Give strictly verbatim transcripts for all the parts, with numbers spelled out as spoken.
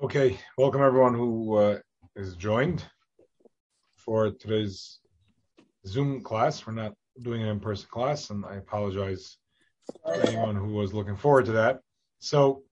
Okay, welcome everyone who uh, is joined for today's Zoom class. We're not doing an in-person class, and I apologize to anyone who was looking forward to that. So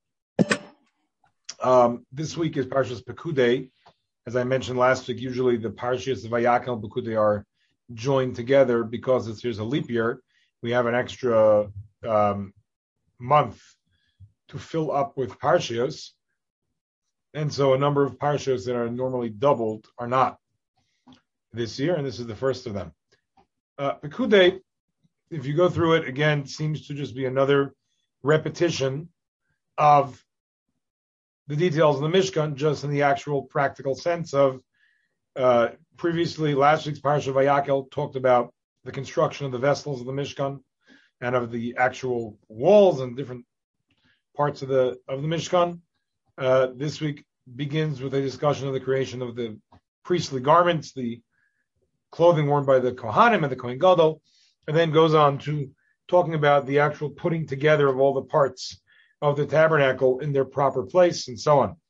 um, this week is Parshas Pekudei. As I mentioned last week, usually the Parshas Vayakhel and Pekudei are joined together because it's, here's a leap year. We have an extra um, month to fill up with Parshas. And so a number of parshas that are normally doubled are not this year, and this is the first of them. Uh, Pekudei, if you go through it again, seems to just be another repetition of the details of the Mishkan, just in the actual practical sense of uh, previously, last week's parsha Vayakhel talked about the construction of the vessels of the Mishkan and of the actual walls and different parts of the of the Mishkan. Uh, this week begins with a discussion of the creation of the priestly garments, the clothing worn by the Kohanim and the Kohen Gadol, and then goes on to talking about the actual putting together of all the parts of the tabernacle in their proper place and so on.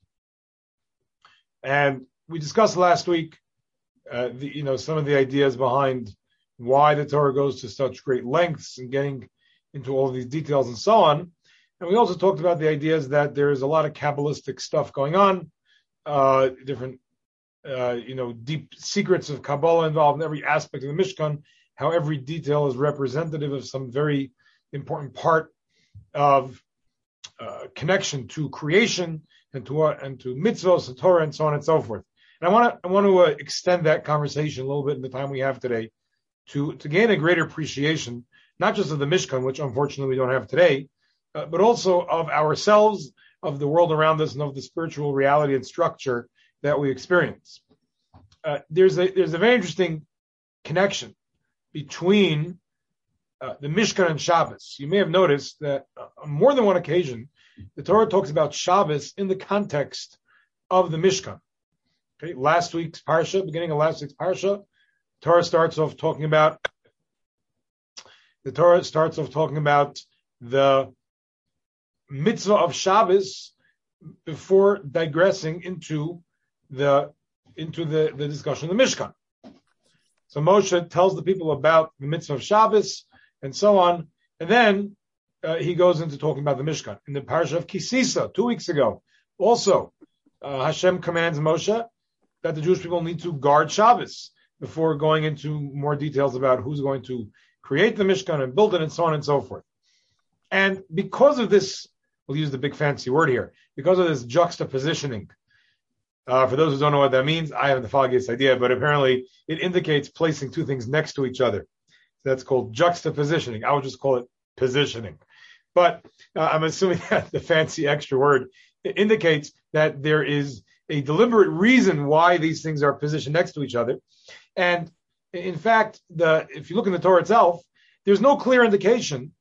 And we discussed last week, uh, the, you know, some of the ideas behind why the Torah goes to such great lengths and getting into all of these details and so on. And we also talked about the ideas that there is a lot of Kabbalistic stuff going on, uh, different, uh, you know, deep secrets of Kabbalah involved in every aspect of the Mishkan, how every detail is representative of some very important part of uh, connection to creation and to uh, and to mitzvos, and Torah, and so on and so forth. And I want to I want to uh, extend that conversation a little bit in the time we have today to to gain a greater appreciation, not just of the Mishkan, which unfortunately we don't have today, Uh, but also of ourselves, of the world around us, and of the spiritual reality and structure that we experience. Uh, there's a there's a very interesting connection between uh, the Mishkan and Shabbos. You may have noticed that on more than one occasion, the Torah talks about Shabbos in the context of the Mishkan. Okay, last week's parsha, beginning of last week's parsha, Torah starts off talking about the Torah starts off talking about the mitzvah of Shabbos before digressing into the into the, the discussion of the Mishkan. So Moshe tells the people about the mitzvah of Shabbos and so on, and then uh, he goes into talking about the Mishkan. In the parasha of Kisisa, two weeks ago, also uh, Hashem commands Moshe that the Jewish people need to guard Shabbos before going into more details about who's going to create the Mishkan and build it and so on and so forth. And because of this, we'll use the big fancy word here, because of this juxtapositioning. Uh, for those who don't know what that means, I have the foggiest idea, but apparently it indicates placing two things next to each other. That's called juxtapositioning. I would just call it positioning. But uh, I'm assuming that the fancy extra word indicates that there is a deliberate reason why these things are positioned next to each other. And in fact, the if you look in the Torah itself, there's no clear indication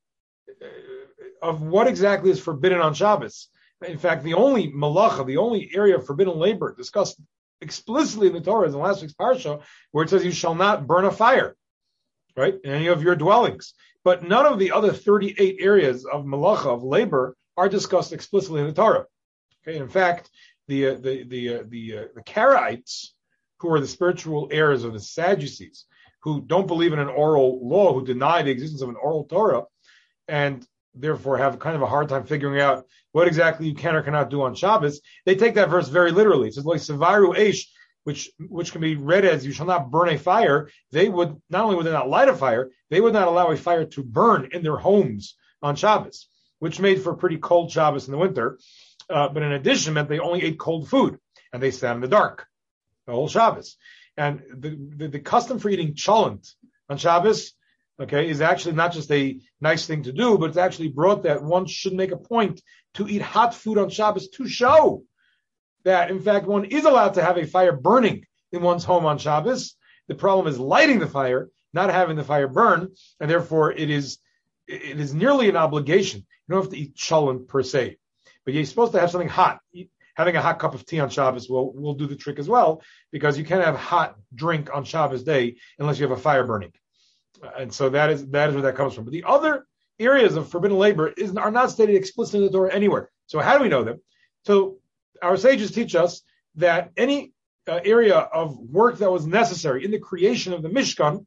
of what exactly is forbidden on Shabbos. In fact, the only malacha, the only area of forbidden labor discussed explicitly in the Torah is in last week's parsha, where it says you shall not burn a fire, right, in any of your dwellings. But none of the other thirty-eight areas of malacha, of labor, are discussed explicitly in the Torah. Okay, in fact, the uh, the the uh, the, uh, the Karaites, who are the spiritual heirs of the Sadducees, who don't believe in an oral law, who deny the existence of an oral Torah, and therefore have kind of a hard time figuring out what exactly you can or cannot do on Shabbos, they take that verse very literally. It says, like Sevaru Eish, which which can be read as you shall not burn a fire. They would, not only would they not light a fire, they would not allow a fire to burn in their homes on Shabbos, which made for a pretty cold Shabbos in the winter. Uh, but in addition, meant they only ate cold food, and they sat in the dark the whole Shabbos. And the, the, the custom for eating cholent on Shabbos, okay, is actually not just a nice thing to do, but it's actually brought that one should make a point to eat hot food on Shabbos to show that, in fact, one is allowed to have a fire burning in one's home on Shabbos. The problem is lighting the fire, not having the fire burn, and therefore it is it is nearly an obligation. You don't have to eat cholent per se, but you're supposed to have something hot. Having a hot cup of tea on Shabbos will, will do the trick as well, because you can't have hot drink on Shabbos day unless you have a fire burning. And so that is that is where that comes from. But the other areas of forbidden labor is, are not stated explicitly in the Torah anywhere. So how do we know them? So our sages teach us that any uh, area of work that was necessary in the creation of the Mishkan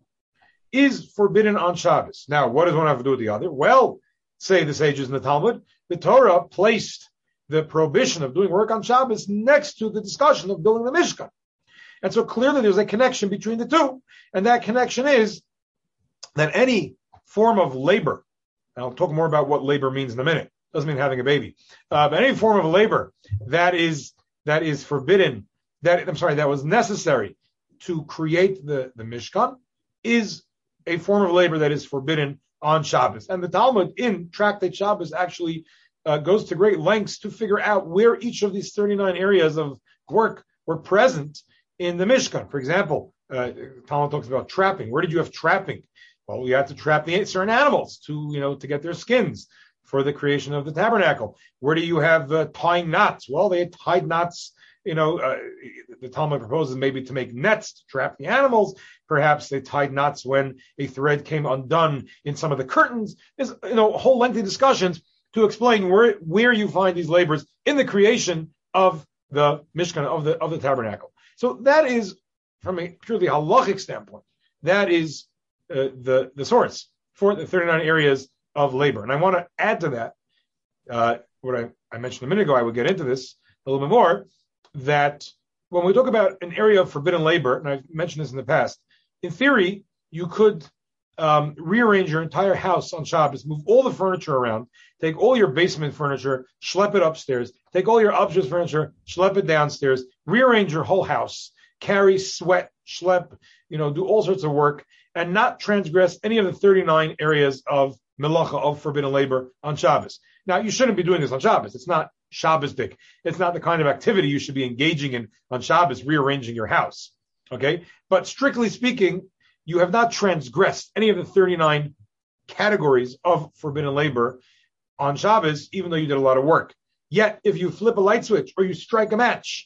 is forbidden on Shabbos. Now, what does one have to do with the other? Well, say the sages in the Talmud, the Torah placed the prohibition of doing work on Shabbos next to the discussion of building the Mishkan. And so clearly there's a connection between the two. And that connection is that any form of labor, and I'll talk more about what labor means in a minute, doesn't mean having a baby, uh, but any form of labor that is that is forbidden, that I'm sorry, that was necessary to create the, the Mishkan is a form of labor that is forbidden on Shabbos. And the Talmud in Tractate Shabbos actually uh, goes to great lengths to figure out where each of these thirty-nine areas of work were present in the Mishkan. For example, uh, Talmud talks about trapping. Where did you have trapping? Well, you had to trap the certain animals to, you know, to get their skins for the creation of the tabernacle. Where do you have uh, tying knots? Well, they had tied knots. You know, uh, the Talmud proposes maybe to make nets to trap the animals. Perhaps they tied knots when a thread came undone in some of the curtains. There's, you know, whole lengthy discussions to explain where where you find these labors in the creation of the Mishkan, of the of the tabernacle. So that is, from a purely halachic standpoint, that is uh, the the source for the thirty-nine areas of labor. And I want to add to that uh, what I, I mentioned a minute ago. I would get into this a little bit more. That when we talk about an area of forbidden labor, and I've mentioned this in the past, in theory, you could um, rearrange your entire house on Shabbos, move all the furniture around, take all your basement furniture, schlep it upstairs, take all your upstairs furniture, schlep it downstairs, rearrange your whole house, carry, sweat, schlep, you know, do all sorts of work, and not transgress any of the thirty-nine areas of melacha, of forbidden labor on Shabbos. Now, you shouldn't be doing this on Shabbos. It's not Shabbosdik. It's not the kind of activity you should be engaging in on Shabbos, rearranging your house. Okay? But strictly speaking, you have not transgressed any of the thirty-nine categories of forbidden labor on Shabbos, even though you did a lot of work. Yet, if you flip a light switch, or you strike a match,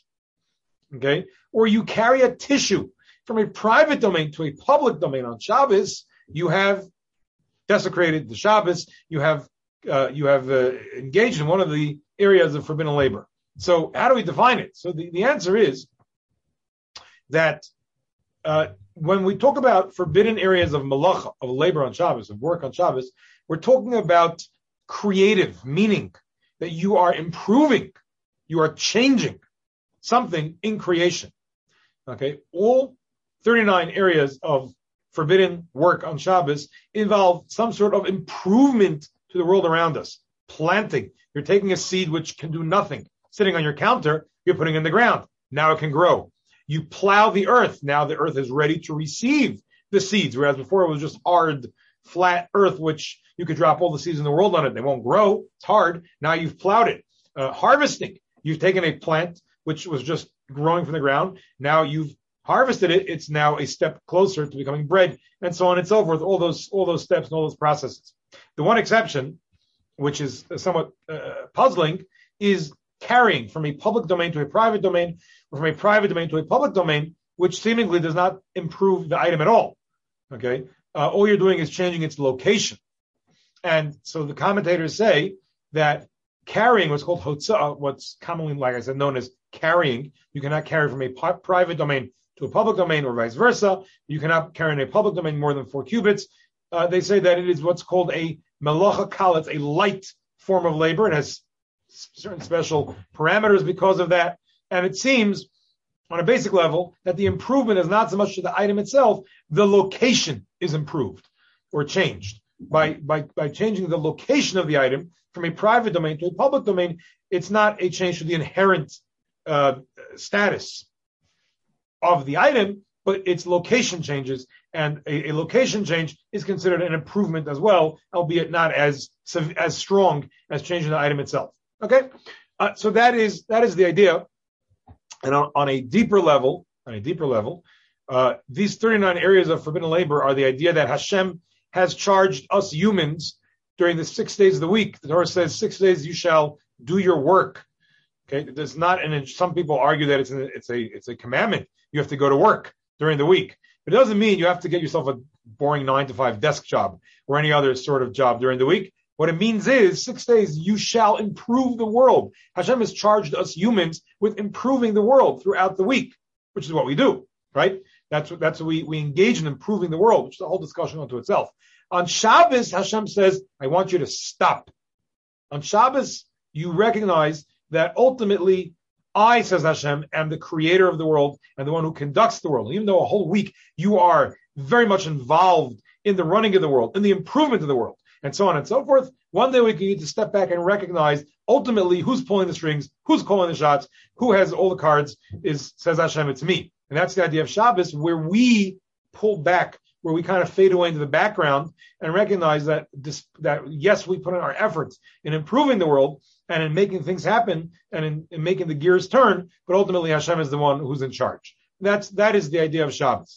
okay, or you carry a tissue from a private domain to a public domain on Shabbos, you have desecrated the Shabbos, you have uh, you have uh, engaged in one of the areas of forbidden labor. So how do we define it? So the, the answer is that uh, when we talk about forbidden areas of malacha, of labor on Shabbos, of work on Shabbos, we're talking about creative, meaning that you are improving, you are changing something in creation. Okay, all thirty-nine areas of forbidden work on Shabbos involve some sort of improvement to the world around us. Planting. You're taking a seed which can do nothing. Sitting on your counter, you're putting it in the ground. Now it can grow. You plow the earth. Now the earth is ready to receive the seeds, whereas before it was just hard, flat earth, which you could drop all the seeds in the world on it. They won't grow. It's hard. Now you've plowed it. Uh, harvesting. You've taken a plant which was just growing from the ground. Now you've harvested it. It's now a step closer to becoming bread, and so on and so forth. All those, all those steps and all those processes. The one exception, which is somewhat uh, puzzling, is carrying from a public domain to a private domain, or from a private domain to a public domain, which seemingly does not improve the item at all. Okay, uh, all you're doing is changing its location, and so the commentators say that carrying what's called hotzah, what's commonly, like I said, known as carrying, you cannot carry from a pu- private domain to a public domain, or vice versa. You cannot carry in a public domain more than four cubits. Uh, they say that it is what's called a melacha kal, it's a light form of labor. It has certain special parameters because of that. And it seems, on a basic level, that the improvement is not so much to the item itself, the location is improved or changed. By, by, by changing the location of the item from a private domain to a public domain, it's not a change to the inherent uh, status of the item, but its location changes, and a, a location change is considered an improvement as well, albeit not as as strong as changing the item itself. Okay, uh, so that is that is the idea. And on, on a deeper level, on a deeper level, uh, these thirty-nine areas of forbidden labor are the idea that Hashem has charged us humans during the six days of the week. The Torah says, six days you shall do your work. Okay, there's not, and some people argue that it's a, it's a it's a commandment. You have to go to work during the week. But it doesn't mean you have to get yourself a boring nine to five desk job or any other sort of job during the week. What it means is six days you shall improve the world. Hashem has charged us humans with improving the world throughout the week, which is what we do, right? That's what that's what we, we engage in improving the world, which is a whole discussion unto itself. On Shabbos, Hashem says, I want you to stop. On Shabbos, you recognize that ultimately I, says Hashem, am the creator of the world and the one who conducts the world. Even though a whole week you are very much involved in the running of the world, in the improvement of the world, and so on and so forth, one day we need to step back and recognize ultimately who's pulling the strings, who's calling the shots, who has all the cards, is, says Hashem, it's me. And that's the idea of Shabbos, where we pull back, where we kind of fade away into the background and recognize that this, that yes, we put in our efforts in improving the world and in making things happen and in, in making the gears turn, but ultimately Hashem is the one who's in charge. That's, that is the idea of Shabbos.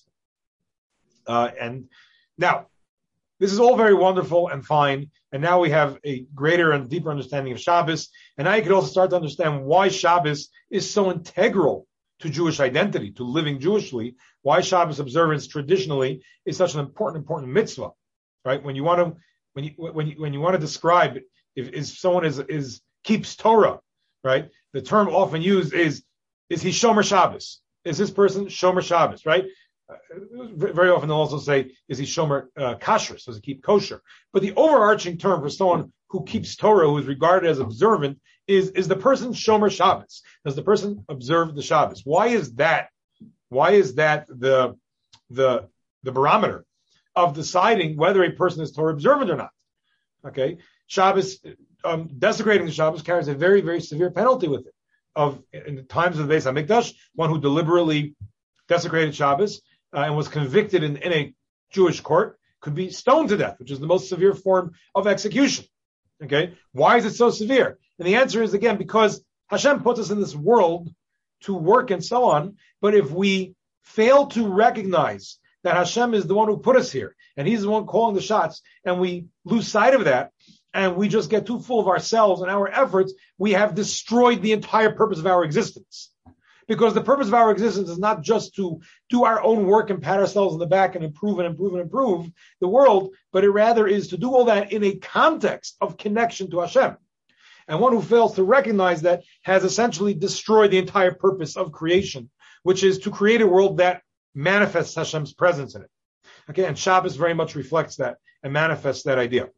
Uh, and now, this is all very wonderful and fine, and now we have a greater and deeper understanding of Shabbos, and now you can also start to understand why Shabbos is so integral to Jewish identity, to living Jewishly, why Shabbos observance traditionally is such an important, important mitzvah, right? When you want to, when you, when you, when you want to describe if, if someone is, is, keeps Torah, right? The term often used is, is he Shomer Shabbos? Is this person Shomer Shabbos, right? Uh, very often they'll also say, is he Shomer uh, Kashrus? Does he keep kosher? But the overarching term for someone who keeps Torah, who is regarded as observant, is, is the person Shomer Shabbos? Does the person observe the Shabbos? Why is that? Why is that the, the, the barometer of deciding whether a person is Torah observant or not? Okay. Shabbos, um, desecrating the Shabbos carries a very, very severe penalty with it. Of, in the times of the Beis HaMikdash, one who deliberately desecrated Shabbos, uh, and was convicted in, in a Jewish court could be stoned to death, which is the most severe form of execution. Okay. Why is it so severe? And the answer is, again, because Hashem puts us in this world to work and so on. But if we fail to recognize that Hashem is the one who put us here and he's the one calling the shots, and we lose sight of that and we just get too full of ourselves and our efforts, we have destroyed the entire purpose of our existence. Because the purpose of our existence is not just to do our own work and pat ourselves on the back and improve and improve and improve the world, but it rather is to do all that in a context of connection to Hashem. And one who fails to recognize that has essentially destroyed the entire purpose of creation, which is to create a world that manifests Hashem's presence in it. Okay, and Shabbos very much reflects that and manifests that idea.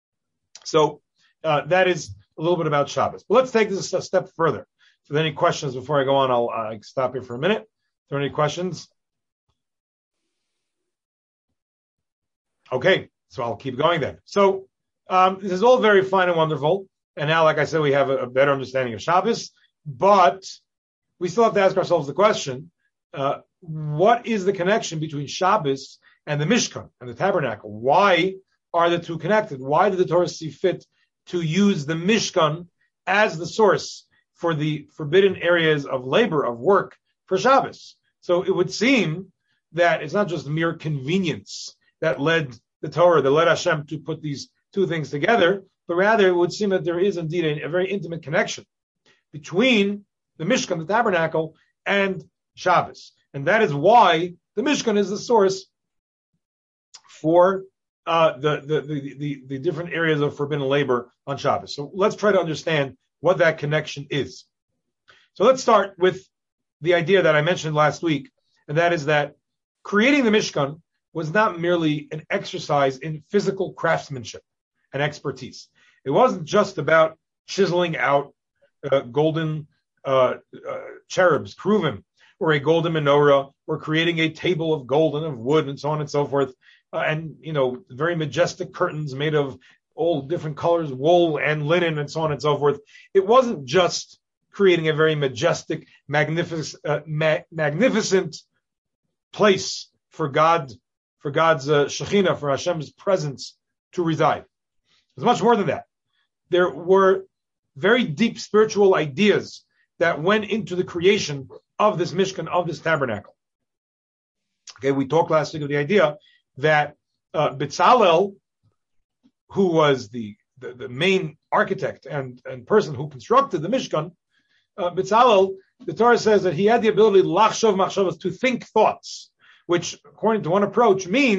So uh, that is a little bit about Shabbos. But let's take this a step further. If there are any questions before I go on, I'll uh, stop here for a minute. If there are any questions? Okay, so I'll keep going then. So um, this is all very fine and wonderful. And now, like I said, we have a, a better understanding of Shabbos. But we still have to ask ourselves the question, uh, what is the connection between Shabbos and the Mishkan and the tabernacle? Why are the two connected? Why did the Torah see fit to use the Mishkan as the source for the forbidden areas of labor, of work, for Shabbos? So it would seem that it's not just mere convenience that led the Torah, that led Hashem to put these two things together, but rather it would seem that there is indeed a, a very intimate connection between the Mishkan, the tabernacle, and Shabbos. And that is why the Mishkan is the source for uh, the, the, the, the, the different areas of forbidden labor on Shabbos. So let's try to understand what that connection is. So let's start with the idea that I mentioned last week, and that is that creating the Mishkan was not merely an exercise in physical craftsmanship and expertise. It wasn't just about chiseling out uh, golden uh, uh, cherubs, kruvim, or a golden menorah, or creating a table of gold and of wood, and so on and so forth, uh, and, you know, very majestic curtains made of all different colors, wool and linen, and so on and so forth. It wasn't just creating a very majestic, magnificent, uh, ma- magnificent place for God, for God's uh, Shekhinah, for Hashem's presence to reside. It was much more than that. There were very deep spiritual ideas that went into the creation of this Mishkan, of this tabernacle. Okay, we talked last week of the idea that uh, Bezalel, who was the, the, the main architect and, and person who constructed the Mishkan, uh, Bezalel, the Torah says that he had the ability lachshov machshavos, to think thoughts, which, according to one approach, means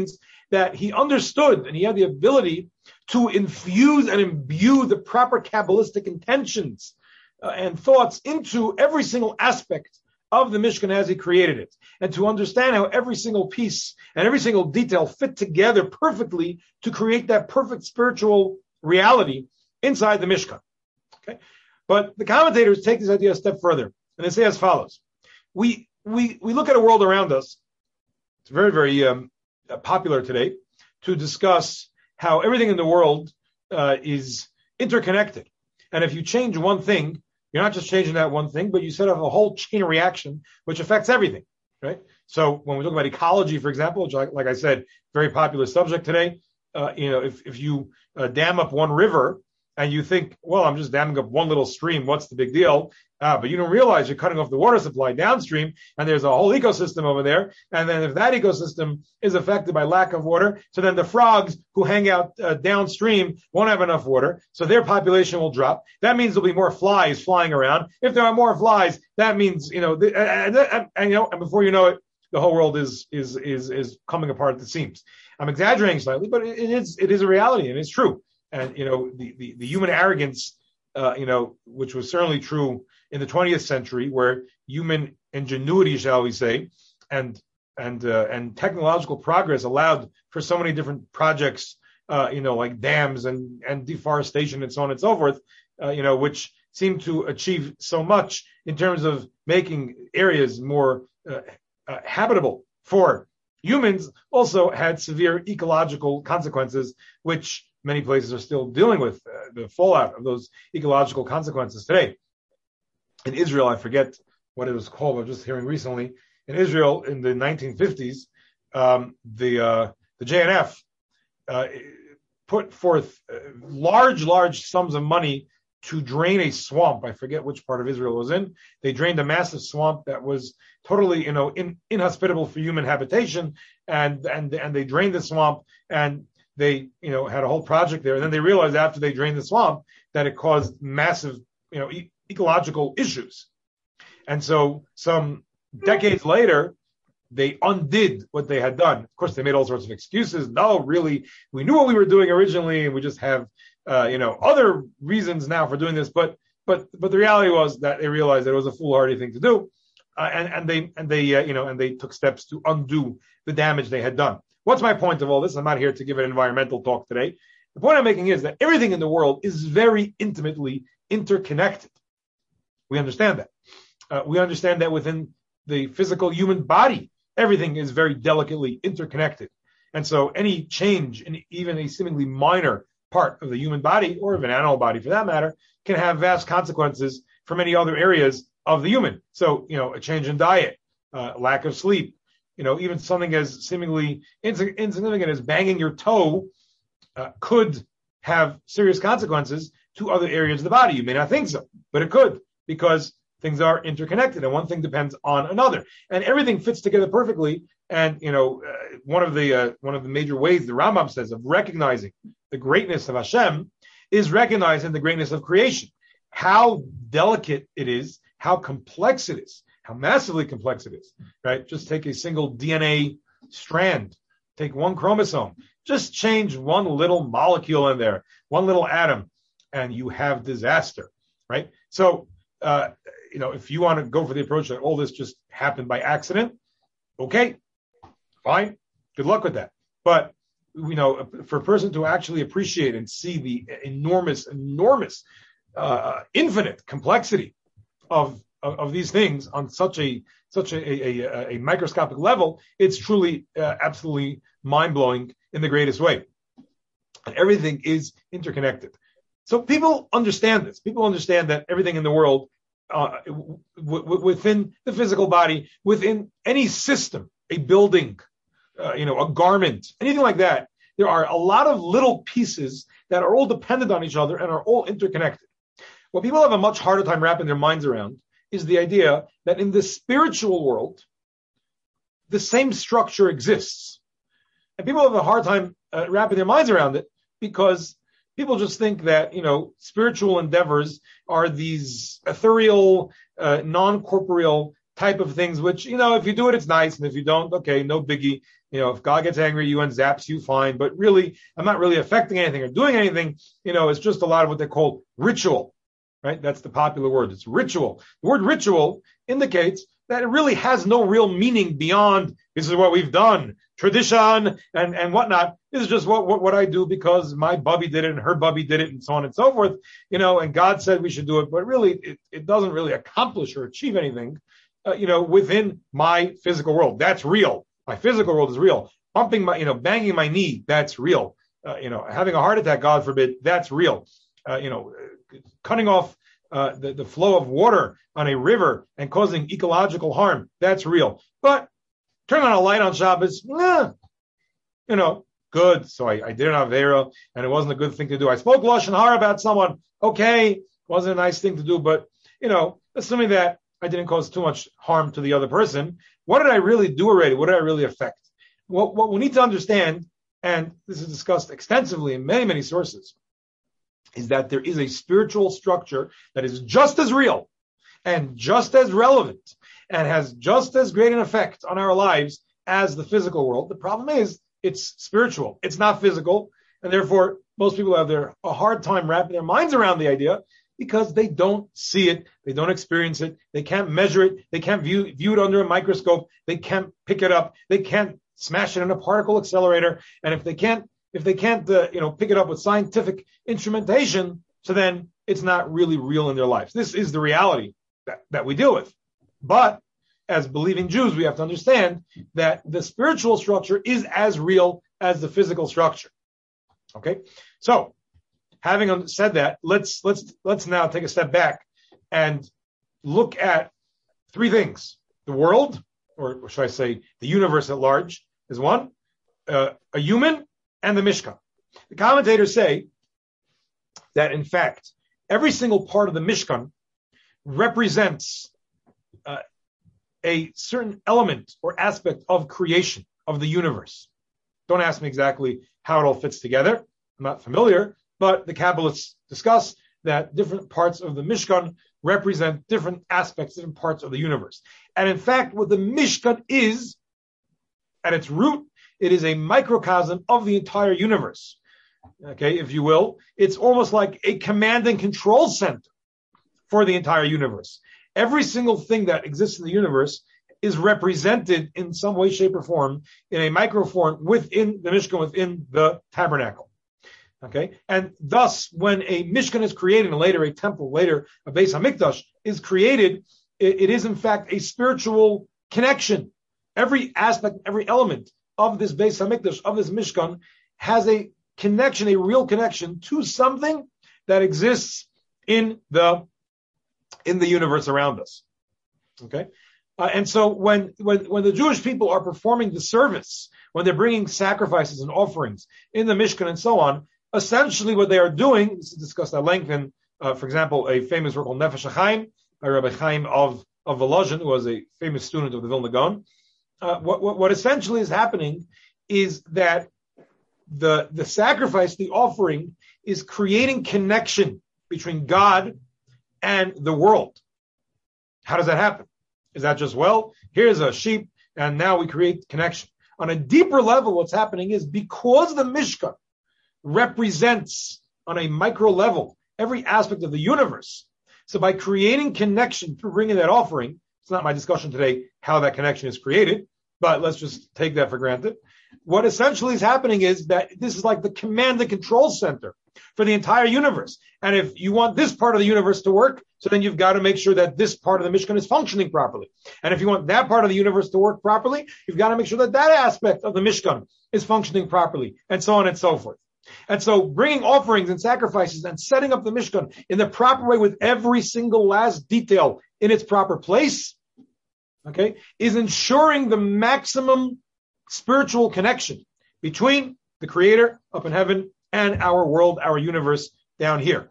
that he understood and he had the ability to infuse and imbue the proper Kabbalistic intentions uh, and thoughts into every single aspect of the Mishkan as he created it, and to understand how every single piece and every single detail fit together perfectly to create that perfect spiritual reality inside the Mishkan. Okay, but the commentators take this idea a step further, and they say as follows: We we we look at a world around us. It's very very um, popular today to discuss how everything in the world uh, is interconnected, and if you change one thing, you're not just changing that one thing, but you set up a whole chain of reaction which affects everything, right? So when we talk about ecology, for example, which, like, like I said, very popular subject today, uh, you know, if, if you uh, dam up one river and you think, well, I'm just damming up one little stream, what's the big deal? Uh, but you don't realize you're cutting off the water supply downstream, and there's a whole ecosystem over there. And then if that ecosystem is affected by lack of water, so then the frogs who hang out uh, downstream won't have enough water, so their population will drop. That means there'll be more flies flying around. If there are more flies, that means, you know, the, and, and, and, you know, and before you know it, the whole world is is is is coming apart at the seams. I'm exaggerating slightly, but it, it is it is a reality, and it's true. And you know, the the, the human arrogance, uh, you know, which was certainly true in the twentieth century, where human ingenuity, shall we say, and and uh, and technological progress allowed for so many different projects, uh, you know, like dams and and deforestation and so on and so forth, uh, you know, which seem to achieve so much in terms of making areas more uh, uh, habitable for humans, also had severe ecological consequences, which many places are still dealing with uh, the fallout of those ecological consequences today. In Israel, I forget what it was called, I was just hearing recently, in Israel in the nineteen fifties, um, the uh, the J N F uh, put forth uh, large, large sums of money to drain a swamp. I forget which part of Israel it was in. They drained a massive swamp that was totally, you know, in, inhospitable for human habitation, and and and they drained the swamp, and they, you know, had a whole project there. And then they realized after they drained the swamp that it caused massive, you know, e- ecological issues. And so some decades later, they undid what they had done. Of course, they made all sorts of excuses. No, really, we knew what we were doing originally, and we just have, uh, you know, other reasons now for doing this. But but but the reality was that they realized that it was a foolhardy thing to do, uh, and and they and they uh, you know and they took steps to undo the damage they had done. What's my point of all this? I'm not here to give an environmental talk today. The point I'm making is that everything in the world is very intimately interconnected. We understand that. Uh, we understand that within the physical human body, everything is very delicately interconnected. And so any change in even a seemingly minor part of the human body, or of an animal body for that matter, can have vast consequences for many other areas of the human. So, you know, a change in diet, uh, lack of sleep, you know, even something as seemingly ins- insignificant as banging your toe uh, could have serious consequences to other areas of the body. You may not think so, but it could, because things are interconnected and one thing depends on another, and everything fits together perfectly. And, you know, uh, one of the uh, one of the major ways the Rambam says of recognizing the greatness of Hashem is recognizing the greatness of creation. How delicate it is, how complex it is, how massively complex it is, right? Just take a single D N A strand, take one chromosome, just change one little molecule in there, one little atom, and you have disaster, right? So, uh, you know, if you want to go for the approach that all this just happened by accident, okay, fine, good luck with that. But, you know, for a person to actually appreciate and see the enormous, enormous, uh, infinite complexity of, of of these things on such a such a, a, a, a microscopic level, it's truly uh, absolutely mind-blowing in the greatest way. And everything is interconnected. So people understand this. People understand that everything in the world, uh, w- w- within the physical body, within any system, a building, uh, you know, a garment, anything like that, there are a lot of little pieces that are all dependent on each other and are all interconnected. What people have a much harder time wrapping their minds around is the idea that in the spiritual world, the same structure exists. And people have a hard time uh, wrapping their minds around it, because people just think that, you know, spiritual endeavors are these ethereal, uh, non-corporeal type of things, which, you know, if you do it, it's nice. And if you don't, okay, no biggie. You know, if God gets angry at you and zaps you, fine. But really, I'm not really affecting anything or doing anything. You know, it's just a lot of what they call ritual, right? That's the popular word. It's ritual. The word ritual indicates that it really has no real meaning beyond this is what we've done, tradition and, and whatnot. This is just what, what, what I do because my bubby did it and her bubby did it and so on and so forth, you know, and God said we should do it. But really, it, it doesn't really accomplish or achieve anything, uh, you know, within my physical world. That's real. My physical world is real. Bumping my, you know, banging my knee, that's real. Uh, you know, having a heart attack, God forbid, that's real. Uh, you know, cutting off uh, the, the flow of water on a river and causing ecological harm, that's real. But turn on a light on Shabbos, eh, you know, good. So I, I did an Avera, and it wasn't a good thing to do. I spoke Lashon Hara about someone. Okay, wasn't a nice thing to do, but, you know, assuming that I didn't cause too much harm to the other person, what did I really do already? What did I really affect? What, what we need to understand, and this is discussed extensively in many, many sources, is that there is a spiritual structure that is just as real and just as relevant and has just as great an effect on our lives as the physical world. The problem is it's spiritual. It's not physical. And therefore, most people have their, a hard time wrapping their minds around the idea because they don't see it. They don't experience it. They can't measure it. They can't view, view it under a microscope. They can't pick it up. They can't smash it in a particle accelerator. And if they can't, if they can't, uh, you know, pick it up with scientific instrumentation, so then it's not really real in their lives. This is the reality that, that we deal with. But as believing Jews, we have to understand that the spiritual structure is as real as the physical structure. Okay? So, having said that, let's, let's, let's now take a step back and look at three things. The world, or should I say the universe at large, is one, uh, a human, and the Mishkan. The commentators say that, in fact, every single part of the Mishkan represents uh, a certain element or aspect of creation, of the universe. Don't ask me exactly how it all fits together. I'm not familiar, but the Kabbalists discuss that different parts of the Mishkan represent different aspects, different parts of the universe. And in fact, what the Mishkan is, at its root, it is a microcosm of the entire universe. Okay, if you will. It's almost like a command and control center for the entire universe. Every single thing that exists in the universe is represented in some way, shape, or form in a microform within the Mishkan, within the tabernacle. Okay, and thus, when a Mishkan is created, and later a temple, later a Beis HaMikdash is created, it, it is in fact a spiritual connection. Every aspect, every element of this Beis HaMikdash, of this Mishkan, has a connection, a real connection to something that exists in the in the universe around us. Okay, uh, and so when when when the Jewish people are performing the service, when they're bringing sacrifices and offerings in the Mishkan and so on, essentially what they are doing, this is discussed at length in, uh, for example, a famous work called Nefesh HaChaim by Rabbi Chaim of of Volozhin, who was a famous student of the Vilna Gaon. Uh, what, what what essentially is happening is that the the sacrifice, the offering, is creating connection between God and the world. How does that happen? Is that just, well, here's a sheep, and now we create connection? On a deeper level, what's happening is because the Mishkan represents, on a micro level, every aspect of the universe. So by creating connection through bringing that offering, it's not my discussion today how that connection is created, but let's just take that for granted. What essentially is happening is that this is like the command and control center for the entire universe. And if you want this part of the universe to work, so then you've got to make sure that this part of the Mishkan is functioning properly. And if you want that part of the universe to work properly, you've got to make sure that that aspect of the Mishkan is functioning properly, and so on and so forth. And so bringing offerings and sacrifices and setting up the Mishkan in the proper way with every single last detail in its proper place, okay, is ensuring the maximum spiritual connection between the Creator up in heaven and our world, our universe down here.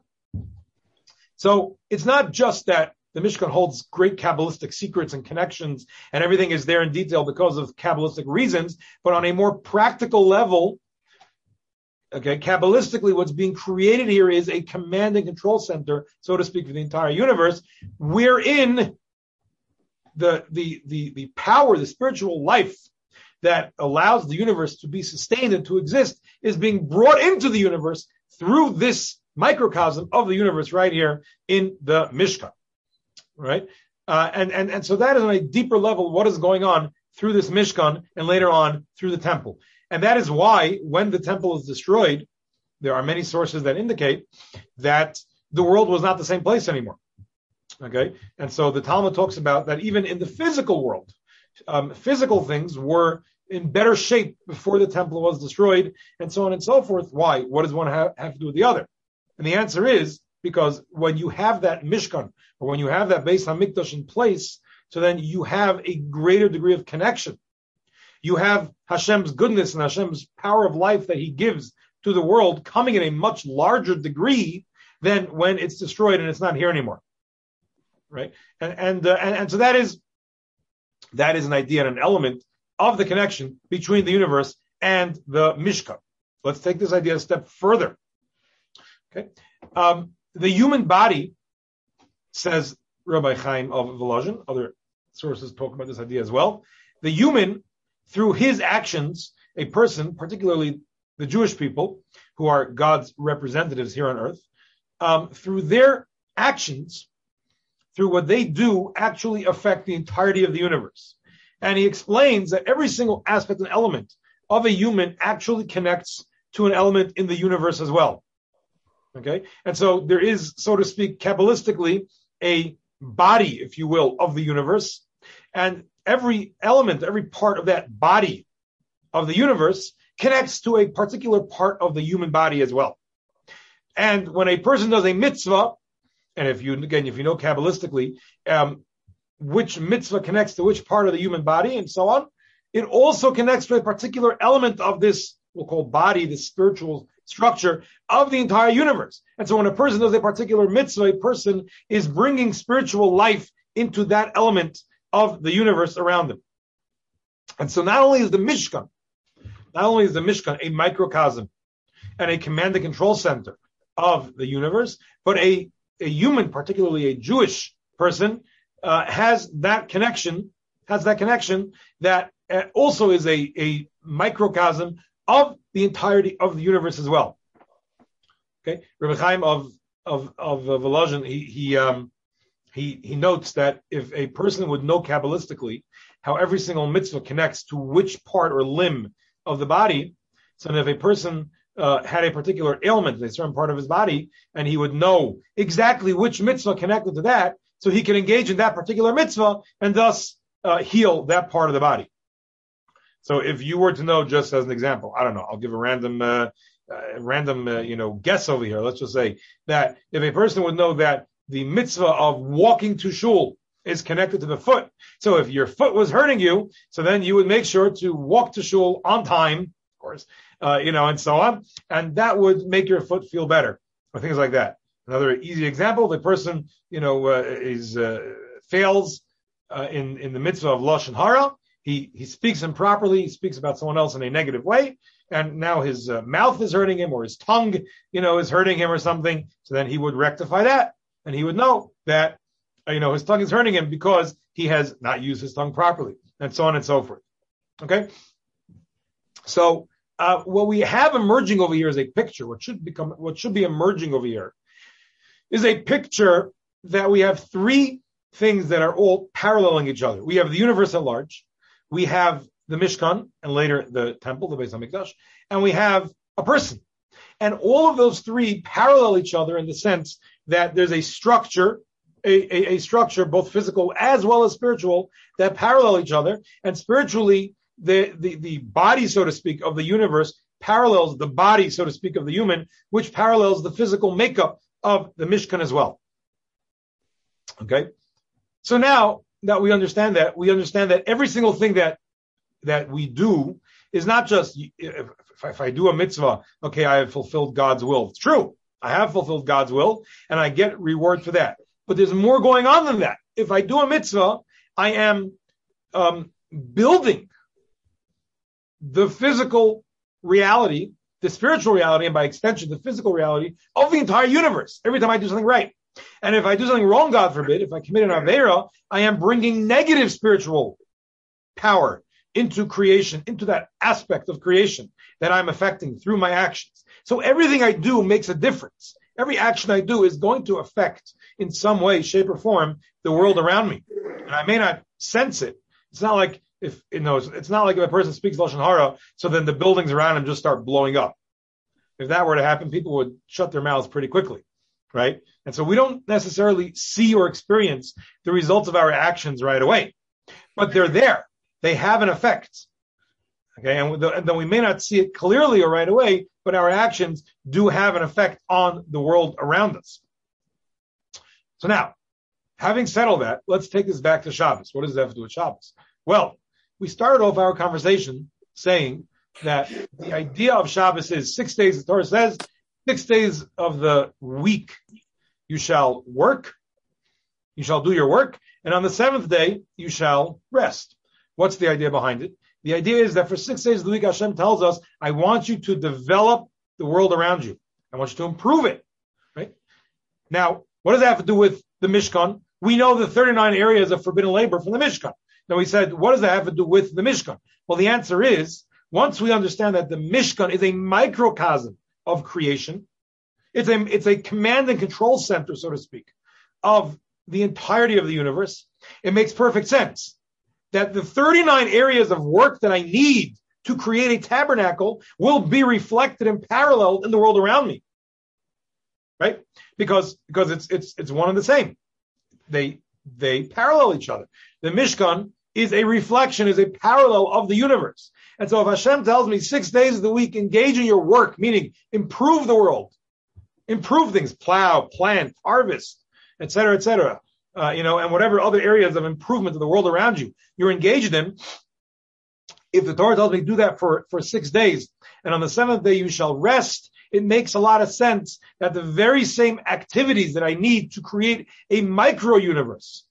So it's not just that the Mishkan holds great Kabbalistic secrets and connections and everything is there in detail because of Kabbalistic reasons, but on a more practical level, okay, Kabbalistically, what's being created here is a command and control center, so to speak, for the entire universe, wherein the, the, the, the power, the spiritual life that allows the universe to be sustained and to exist is being brought into the universe through this microcosm of the universe right here in the Mishkan, right? Uh, and, and, and so that is on a deeper level what is going on through this Mishkan and later on through the temple. And that is why when the temple is destroyed, there are many sources that indicate that the world was not the same place anymore. Okay? And so the Talmud talks about that even in the physical world, um, physical things were in better shape before the temple was destroyed, and so on and so forth. Why? What does one have, have to do with the other? And the answer is because when you have that Mishkan, or when you have that Beis HaMikdash in place, so then you have a greater degree of connection. You have Hashem's goodness and Hashem's power of life that He gives to the world coming in a much larger degree than when it's destroyed and it's not here anymore, right? And and uh, and, and so that is that is an idea and an element of the connection between the universe and the Mishkan. Let's take this idea a step further. Okay, um, the human body, says Rabbi Chaim of Volozhin, other sources talk about this idea as well. The human, through his actions, a person, particularly the Jewish people, who are God's representatives here on earth, um, through their actions, through what they do, actually affect the entirety of the universe. And he explains that every single aspect and element of a human actually connects to an element in the universe as well. Okay? And so there is, so to speak, Kabbalistically, a body, if you will, of the universe. And every element, every part of that body of the universe connects to a particular part of the human body as well. And when a person does a mitzvah, and if you, again, if you know Kabbalistically, um, which mitzvah connects to which part of the human body and so on, it also connects to a particular element of this, we'll call body, this spiritual structure of the entire universe. And so when a person does a particular mitzvah, a person is bringing spiritual life into that element of the universe around them. And so not only is the Mishkan, not only is the Mishkan a microcosm and a command and control center of the universe, but a, a human, particularly a Jewish person, uh, has that connection, has that connection that uh, also is a, a microcosm of the entirety of the universe as well. Okay, Rabbi Chaim of of of uh, Volozhin, he he um he he notes that if a person would know Kabbalistically how every single mitzvah connects to which part or limb of the body, so if a person uh, had a particular ailment in a certain part of his body, and he would know exactly which mitzvah connected to that, so he can engage in that particular mitzvah and thus uh, heal that part of the body. So if you were to know, just as an example, I don't know, I'll give a random, uh, uh, random, uh, you know, guess over here. Let's just say that if a person would know that the mitzvah of walking to shul is connected to the foot. So if your foot was hurting you, so then you would make sure to walk to shul on time, of course, uh, you know, and so on. And that would make your foot feel better or things like that. Another easy example, if a person, you know, uh, is, uh, fails, uh, in, in the mitzvah of Lashon Hara, He he speaks improperly. He speaks about someone else in a negative way, and now his uh, mouth is hurting him, or his tongue, you know, is hurting him, or something. So then he would rectify that, and he would know that, uh, you know, his tongue is hurting him because he has not used his tongue properly, and so on and so forth. Okay. So uh, what we have emerging over here is a picture. What should become, what should be emerging over here, is a picture that we have three things that are all paralleling each other. We have the universe at large. We have the Mishkan, and later the temple, the Beis HaMikdash, and we have a person. And all of those three parallel each other in the sense that there's a structure, a, a, a structure, both physical as well as spiritual, that parallel each other. And spiritually, the, the, the body, so to speak, of the universe parallels the body, so to speak, of the human, which parallels the physical makeup of the Mishkan as well. Okay? So now, that we understand that, we understand that every single thing that that we do is not just, if, if I do a mitzvah, okay, I have fulfilled God's will. It's true. I have fulfilled God's will, and I get reward for that. But there's more going on than that. If I do a mitzvah, I am um, building the physical reality, the spiritual reality, and by extension, the physical reality of the entire universe, every time I do something right. And if I do something wrong, God forbid, if I commit an Aveira, I am bringing negative spiritual power into creation, into that aspect of creation that I'm affecting through my actions. So everything I do makes a difference. Every action I do is going to affect in some way, shape, or form the world around me. And I may not sense it. It's not like if, you know, it's not like if a person speaks Lashon Hara, so then the buildings around him just start blowing up. If that were to happen, people would shut their mouths pretty quickly, right? And so we don't necessarily see or experience the results of our actions right away, but they're there. They have an effect. Okay, and, the, and then we may not see it clearly or right away, but our actions do have an effect on the world around us. So now, having settled that, let's take this back to Shabbos. What does that have to do with Shabbos? Well, we started off our conversation saying that the idea of Shabbos is six days, the Torah says, six days of the week you shall work, you shall do your work, and on the seventh day you shall rest. What's the idea behind it? The idea is that for six days of the week, Hashem tells us, I want you to develop the world around you. I want you to improve it, right? Now, what does that have to do with the Mishkan? We know the thirty-nine areas of forbidden labor from the Mishkan. Now we said, what does that have to do with the Mishkan? Well, the answer is, once we understand that the Mishkan is a microcosm of creation, it's a, it's a command and control center, so to speak, of the entirety of the universe, it makes perfect sense that the thirty-nine areas of work that I need to create a tabernacle will be reflected and paralleled in the world around me. Right? Because, because it's, it's, it's one and the same. They, they parallel each other. The Mishkan is a reflection, is a parallel of the universe. And so if Hashem tells me six days of the week, engage in your work, meaning improve the world, improve things, plow, plant, harvest, et cetera, et cetera, uh, you know, and whatever other areas of improvement of the world around you you're engaged in. If the Torah tells me do that for, for six days, and on the seventh day you shall rest, it makes a lot of sense that the very same activities that I need to create a micro universe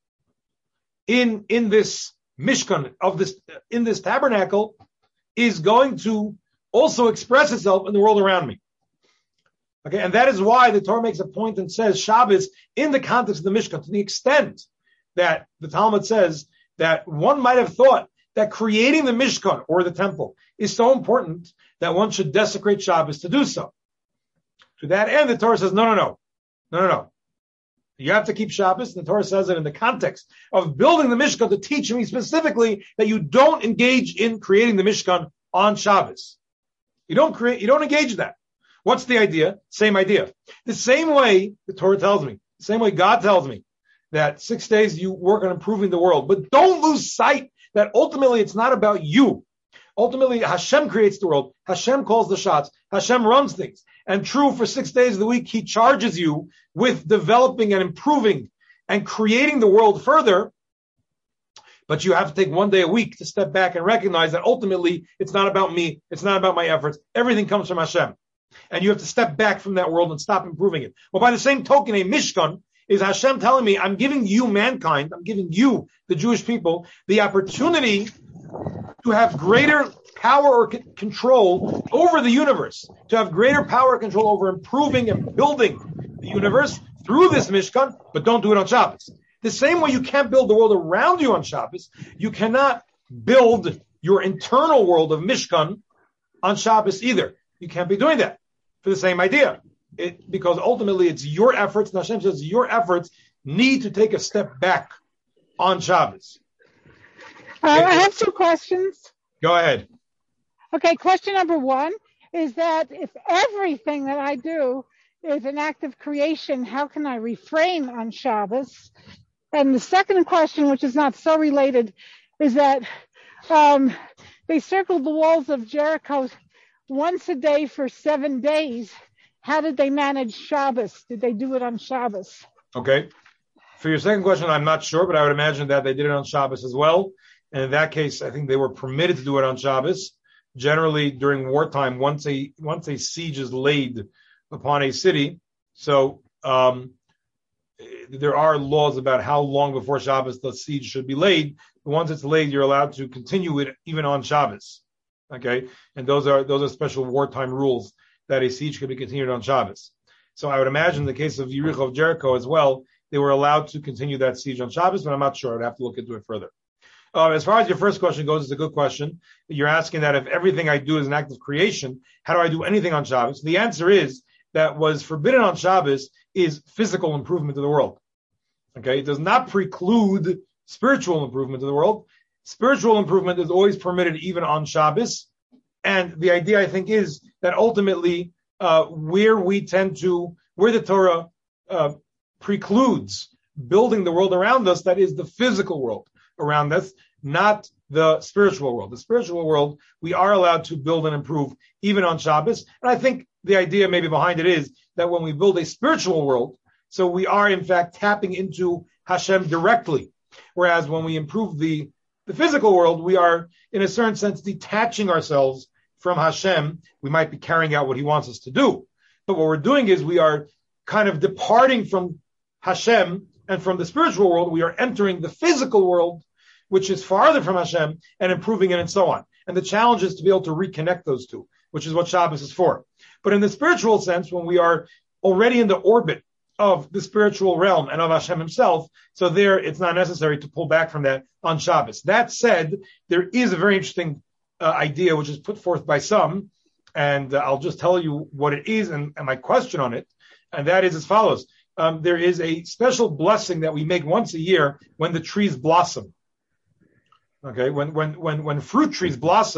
in, in this Mishkan of this, in this tabernacle is going to also express itself in the world around me. Okay, and that is why the Torah makes a point and says Shabbos in the context of the Mishkan, to the extent that the Talmud says that one might have thought that creating the Mishkan or the temple is so important that one should desecrate Shabbos to do so. To that end, the Torah says, no, no, no, no, no, no. You have to keep Shabbos. The Torah says it in the context of building the Mishkan to teach me specifically that you don't engage in creating the Mishkan on Shabbos. You don't create, you don't engage in that. What's the idea? Same idea. The same way the Torah tells me, the same way God tells me that six days you work on improving the world, but don't lose sight that ultimately it's not about you. Ultimately, Hashem creates the world. Hashem calls the shots. Hashem runs things. And true, for six days of the week, He charges you with developing and improving and creating the world further. But you have to take one day a week to step back and recognize that ultimately it's not about me. It's not about my efforts. Everything comes from Hashem. And you have to step back from that world and stop improving it. Well, by the same token, a Mishkan is Hashem telling me, I'm giving you mankind, I'm giving you, the Jewish people, the opportunity to have greater power or c- control over the universe, to have greater power and control over improving and building the universe through this Mishkan, but don't do it on Shabbos. The same way you can't build the world around you on Shabbos, you cannot build your internal world of Mishkan on Shabbos either. You can't be doing that for the same idea. It, because ultimately it's your efforts, and Hashem says your efforts need to take a step back on Shabbos. Uh, I have two questions. Go ahead. Okay, question number one is that if everything that I do is an act of creation, how can I refrain on Shabbos? And the second question, which is not so related, is that um, they circled the walls of Jericho once a day for seven days. How did they manage Shabbos? Did they do it on Shabbos? Okay. For your second question, I'm not sure, but I would imagine that they did it on Shabbos as well. And in that case, I think they were permitted to do it on Shabbos. Generally, during wartime, once a once a siege is laid upon a city, so um, there are laws about how long before Shabbos the siege should be laid. But once it's laid, you're allowed to continue it even on Shabbos. Okay, and those are those are special wartime rules that a siege could be continued on Shabbos. So I would imagine in the case of Yericho of Jericho as well, they were allowed to continue that siege on Shabbos, but I'm not sure. I'd have to look into it further. Uh, as far as your first question goes, it's a good question. You're asking that if everything I do is an act of creation, how do I do anything on Shabbos? The answer is that what is forbidden on Shabbos is physical improvement to the world. Okay, it does not preclude spiritual improvement to the world. Spiritual improvement is always permitted even on Shabbos. And the idea, I think, is that ultimately uh, where we tend to, where the Torah uh, precludes building the world around us, that is the physical world around us, not the spiritual world. The spiritual world, we are allowed to build and improve even on Shabbos. And I think the idea maybe behind it is that when we build a spiritual world, so we are in fact tapping into Hashem directly. Whereas when we improve the, the physical world, we are in a certain sense detaching ourselves from Hashem. We might be carrying out what he wants us to do. But what we're doing is we are kind of departing from Hashem and from the spiritual world. We are entering the physical world, which is farther from Hashem, and improving it and so on. And the challenge is to be able to reconnect those two, which is what Shabbos is for. But in the spiritual sense, when we are already in the orbit of the spiritual realm and of Hashem himself, so there it's not necessary to pull back from that on Shabbos. That said, there is a very interesting uh, idea which is put forth by some, and uh, I'll just tell you what it is and, and my question on it, and that is as follows. Um, there is a special blessing that we make once a year when the trees blossom. Okay, when when when when fruit trees blossom,